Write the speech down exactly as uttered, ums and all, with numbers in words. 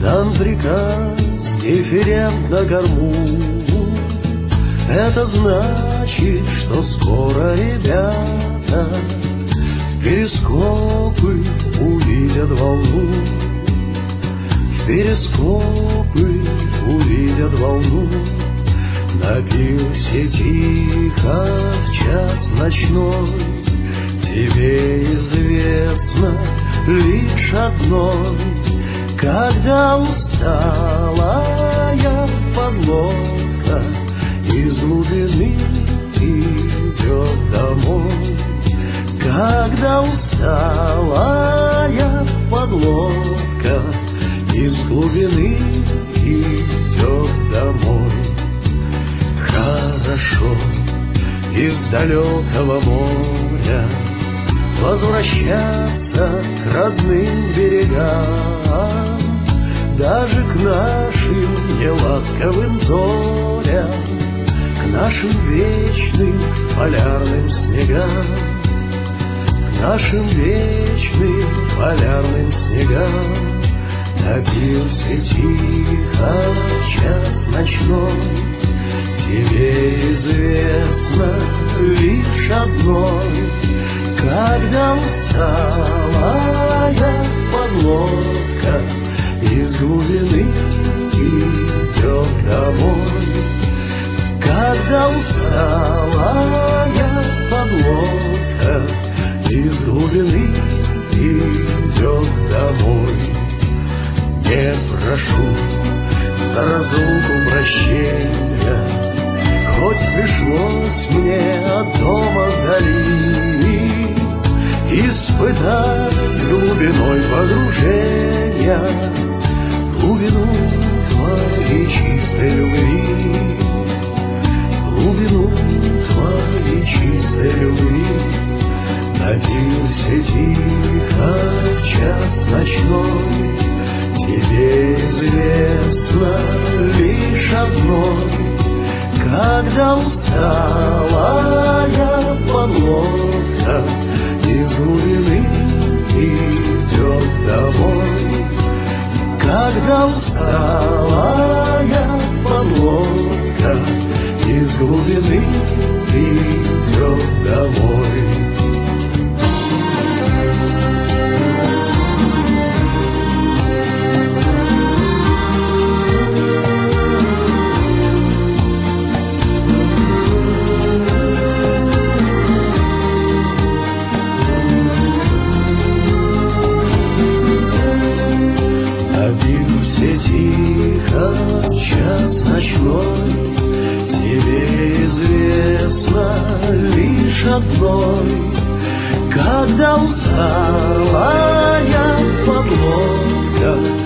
дан приказ дифферент на корму. Это значит, что скоро ребята в перископы увидят волну. В перископы увидят волну. Напился тихо в час ночной. Тебе известно лишь одно: когда усталая подлодка из глубины идет домой, когда усталая подлодка из глубины идет домой. Хорошо из далекого моря возвращаться к родным берегам, даже к нашим неласковым зорям, к нашим вечным полярным снегам, к нашим вечным полярным снегам. Напился тихо в час ночной. Тебе известно лишь одно: когда усталая подлодка из глубины идет домой, когда усталая подлодка из глубины идет домой. Не прошу за разлуку прощения, хоть пришлось мне от дома вдали испытать с глубиной погружения глубину твоей чистой любви, глубину твоей чистой любви. Напился тихо в час ночной. Тебе известно лишь одно: когда усталая подлодка из глубины идет домой, когда усталая подлодка из глубины идет домой. Тихо в час ночной. Тебе известно лишь одно: когда усталая подлодка